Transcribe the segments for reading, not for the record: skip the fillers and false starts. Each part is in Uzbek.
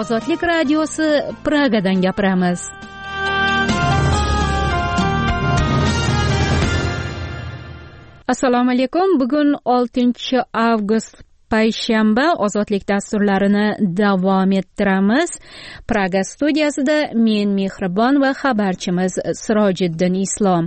Ozodlik radiosi Pragadan gapiramiz. Assalomu alaykum. Bugun 6-avgust payshanba. Ozodlik dasturlarini davom ettiramiz. Praga studiyasida men Mehribon va xabarchimiz Sirojiddin Islom.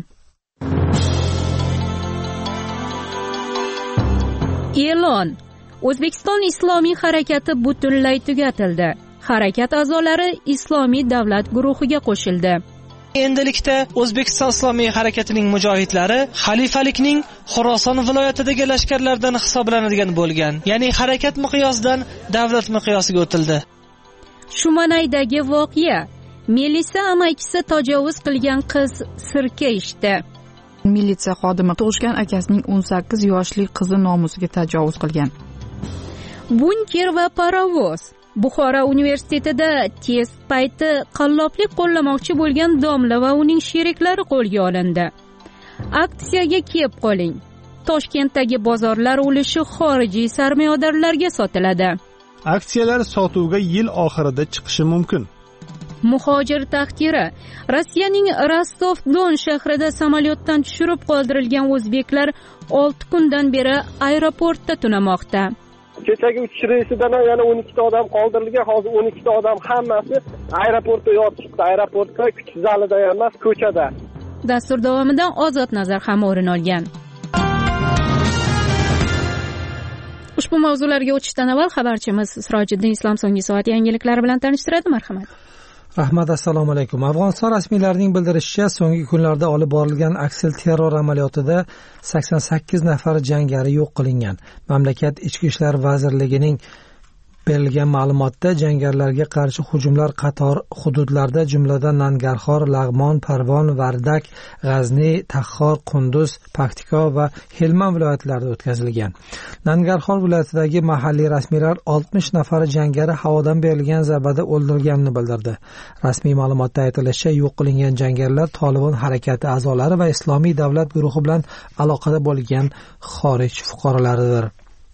E'lon: O'zbekiston islomiy harakati butunlay tugatildi. Harakat a'zolari Islomiy davlat guruhiga qo'shildi. Endilikda O'zbekiston islomiy harakatining mujohidlari xalifalikning Xorason viloyatidagi lashkarlardan hisoblanadigan bo'lgan. Ya'ni harakat miqyosidan davlat miqyosiga o'tildi. Shumanaydagi voqea: Melisa amakisi tajovuz qilgan qiz sirka ichdi. Militsiya xodimi tug'ishgan akasining 18 yoshli qizi nomusiga tajovuz qilgan. Bunker va parovoz. Buxoro universitetida test payti qalloblik qo'llamoqchi bo'lgan domla va uning sheriklari qo'lga olindi. Aksiyaga kelib qoling. Toshkentdagi bozorlar ulushi xorijiy sarmoyadorlarga sotiladi. Aksiyalar sotuvga yil oxirida chiqishi mumkin. Muhojir taqdiri. Rossiyaning Rostov-Don shahrida samolyotdan tushirib qoldirilgan o'zbeklar 6 kundan beri aeroportda tunamoqda. Kechagi uchish reysidan yana 12 ta odam qoldirilgan. Hozir 12 ta odam hammasi aeroportda yotibdi. Aeroportda kutish zalida emas, ko'chada. Dastur davomida Ozod Nazar ham o'rin olgan. Ushbu mavzularga o'tishdan avval xabarchimiz Sirojiddin Islom so'nggi soat yangiliklari bilan tanishtiradi. Marhamat. Rahmat, assalomu alaykum. Afg'oniston rasmiylarining bildirishicha, so'nggi kunlarda olib borilgan aksil terror amaliyotida 88 nafar jangari yo'q qilingan. Mamlakat Ichki ishlar vazirligining berilgan ma'lumotda jangarilarga qarshi hujumlar qator hududlarda, jumladan Nangarxor, Lag'mon, Parvon, Vardak, G'azni, Taxxor, Qunduz, Paktiko va Helmand viloyatlarida o'tkazilgan. Nangarxor viloyatidagi mahalliy rasmiylar 60 nafar jangari havodan berilgan zarbada o'ldirilganini bildirdi. Rasmiy ma'lumotda aytilishicha, yo'q qilingan jangarilar Tolibon harakati a'zolari va Islomiy davlat guruhi bilan aloqada bo'lgan xorij fuqarolaridir.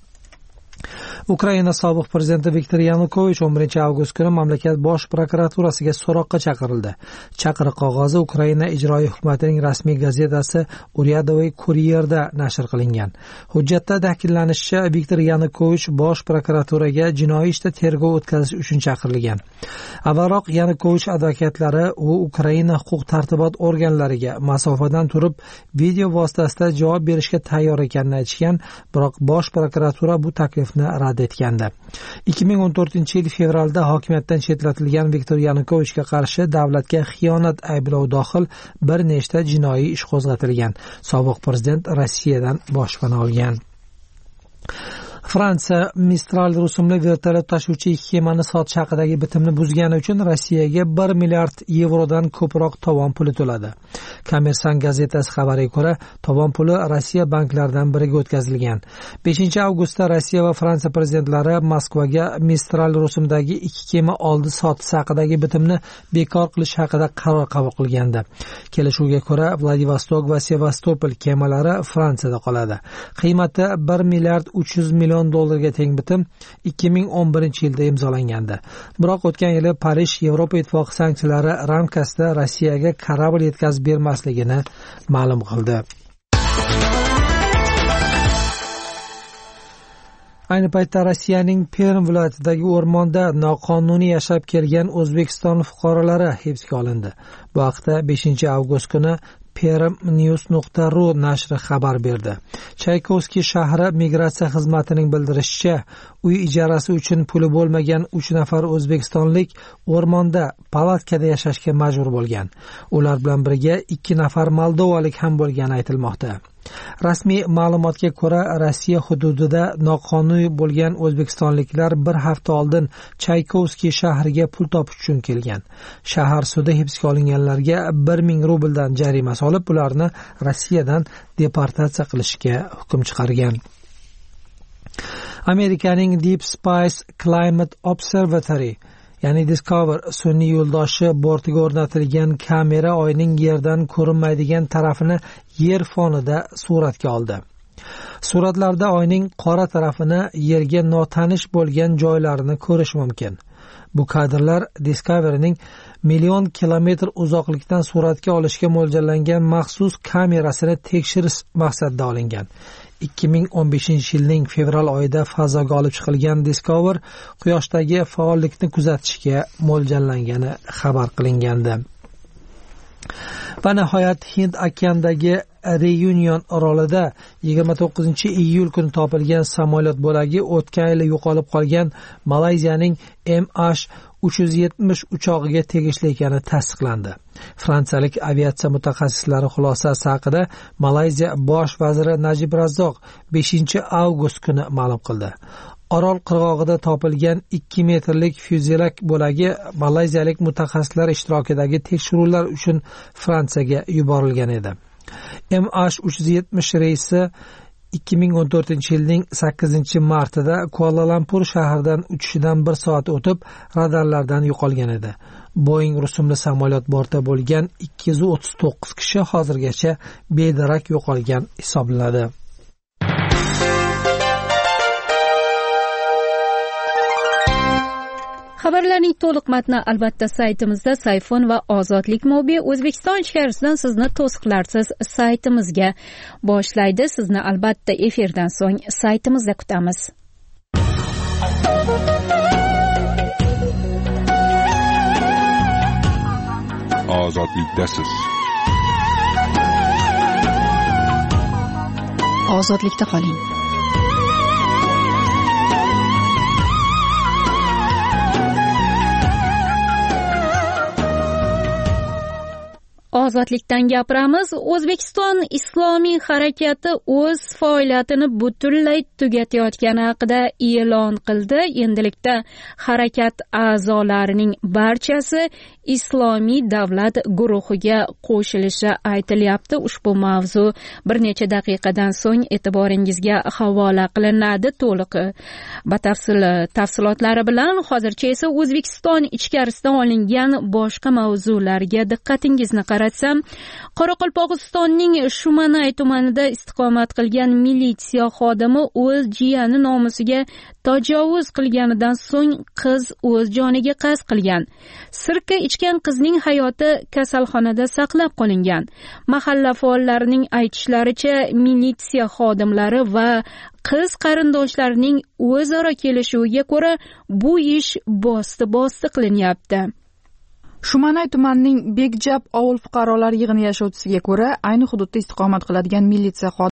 Ukraina sobiq prezidenti Viktor Yanukovich 11-avgust kuni mamlakat bosh prokuraturasiga so'roqqa chaqirildi. Chaqiriq qog'ozi Ukraina ijroiy hukumatining rasmiy gazetasi Uryadovoy Kuryerda nashr qilingan. Hujjatda ta'kidlanishicha, Viktor Yanukovich bosh prokuraturaga jinoiy ishda tergov o'tkazish uchun chaqirilgan. Avvalroq Yanukovich advokatlari u Ukraina huquq-tartibot organlariga masofadan turib video vositasida javob berishga tayyor ekanini aytishgan, biroq bosh prokuratura bu taklifni rad etgandi. 2014-yil fevralda hokimiyatdan chetlatilgan Viktor Yanukovichga qarshi davlatga xiyonat ayblovi dohil bir nechta jinoiy ish qo'zg'atilgan. Sobiq prezident Rossiyadan boshpana olgan. Fransiya Mistral rusumli vertolyot tashuvchi kemani sotish haqidagi bitimni buzgani uchun Rossiyaga 1 milliard yevrodan ko'proq tovon puli to'ladi. Kommersant gazetasi xabariga ko'ra, tovon puli Rossiya banklaridan biriga o'tkazilgan. 5-avgustda Rossiya va Fransiya prezidentlari Moskvaga Mistral rusumdagi 2 kema oldi sotish haqidagi bitimni bekor qilish haqida qaror qabul qilgandi. Kelishuvga ko'ra, Vladivostok va Sevastopol kemalari Fransiyada qoladi. Qiymati 1 milliard 300 million dollarga teng bitim 2011-yilda imzolangandi. Biroq o'tgan yili Parij Yevropa ittifoqi sanksiyalari ramkasida Rossiyaga kорабль yetkazib bermasligini ma'lum qildi. Ayni paytda Rossiyaning Perm viloyatidagi o'rmonda noqonuniy yashab kelgan O'zbekiston fuqarolari hibsga olindi. Bu haqda 5-avgust kuni permnews.ru nashri xabar berdi. Chaykovskiy shahri migratsiya xizmatining bildirishicha, uy ijarasi uchun puli bo'lmagan 3 nafar o'zbekistonlik o'rmonda palatkada yashashga majbur bo'lgan. Ular bilan birga 2 nafar moldovalik ham bo'lgani aytilmoqda. Rasmiy ma'lumotga ko'ra, Rossiya hududida noqonuniy bo'lgan o'zbekistonliklar bir hafta oldin Chaykovskiy shahriga pul topish uchun kelgan. Shahar sudi hibsga olinganlarga 1000 rubldan jarima solib, ularni Rossiyadan deportatsiya qilishga hukm chiqargan. Amerikaning Deep Space Climate Observatory ya'ni Discover sun'iy yo'ldoshi bortiga o'rnatilgan kamera oyning yerdan ko'rinmaydigan tarafini yer fonida suratga oldi. Suratlarda oyning qora tarafini, yerga notanish bo'lgan joylarini ko'rish mumkin. Bu kadrlar Discovery'ning million kilometr uzoqlikdan suratga olishga mo'ljallangan maxsus kamerasini tekshirish maqsadida olingan. 2015-yilning fevral oyida fazoga olib chiqilgan Discover Quyoshdagi faollikni kuzatishga mo'ljallangani xabar qilingandi. Va nihoyat Hind okeanidagi Reunion orolida 29-iyul kuni topilgan samolyot bo'lagi o'tgan yili yo'qolib qolgan Malayziyaning MH370 uchog'iga tegishli ekani tasdiqlandi. Fransiyalik aviatsiya mutaxassislari xulosasi haqida Malayziya bosh vaziri Najib Razzoq 5-avgust kuni ma'lum qildi. Orol qirg'og'ida topilgan 2 metrlik fyuzelak bo'lagi malayziyalik mutaxassislar ishtirokidagi tekshiruvlar uchun Fransiyaga yuborilgan edi. MH370 reysi 2014-yilning 8-martida Kuala Lumpur shahridan uchishidan 1 soat o'tib radarlardan yo'qolgan edi. Boeing rusumli samolyot bortida bo'lgan 239 kishi hozirgacha bedarak yo'qolgan hisoblanadi. Xabarlarning to'liq matni albatta saytimizda Sayfon va Ozodlik Mobi O'zbekiston ichkarisidan sizni to'siqlarsiz saytimizga boshlaydi. Sizni albatta efirdan so'ng saytimizda kutamiz. Ozodlikdasiz. Ozodlikda qoling. Ozodlikdan gapiramiz. O'zbekiston Islomiy harakati o'z faoliyatini butunlay tugatayotgani haqida e'lon qildi. Endilikda harakat a'zolarining barchasi Islomiy davlat guruhiga qo'shilishi aytilyapti. Ushbu mavzu bir necha daqiqadan so'ng e'tiboringizga havola qilinadi. To'liq batafsil tafsilotlari bilan hozircha esa O'zbekiston ichkarisidan olingan boshqa mavzularga diqqatingizni qaratsam, Qoraqalpog'istonning Shumanay tumanida istiqomat qilgan militsiya xodimi o'z jiyani nomusiga tajovuz qilganidan so'ng qiz o'z joniga qasd qilgan. Sirka ichgan qizning hayoti kasalxonada saqlab qolingan. Mahalla faollarining aytishlaricha, militsiya xodimlari va qiz qarindoshlarining o'zaro kelishuviga ko'ra bu ish bosti qilinyapti. Shumanay tumanining Bekjab ovul fuqarolar yig'ini yashovchisiga ko'ra, ayni hududda istiqomat qiladigan militsiya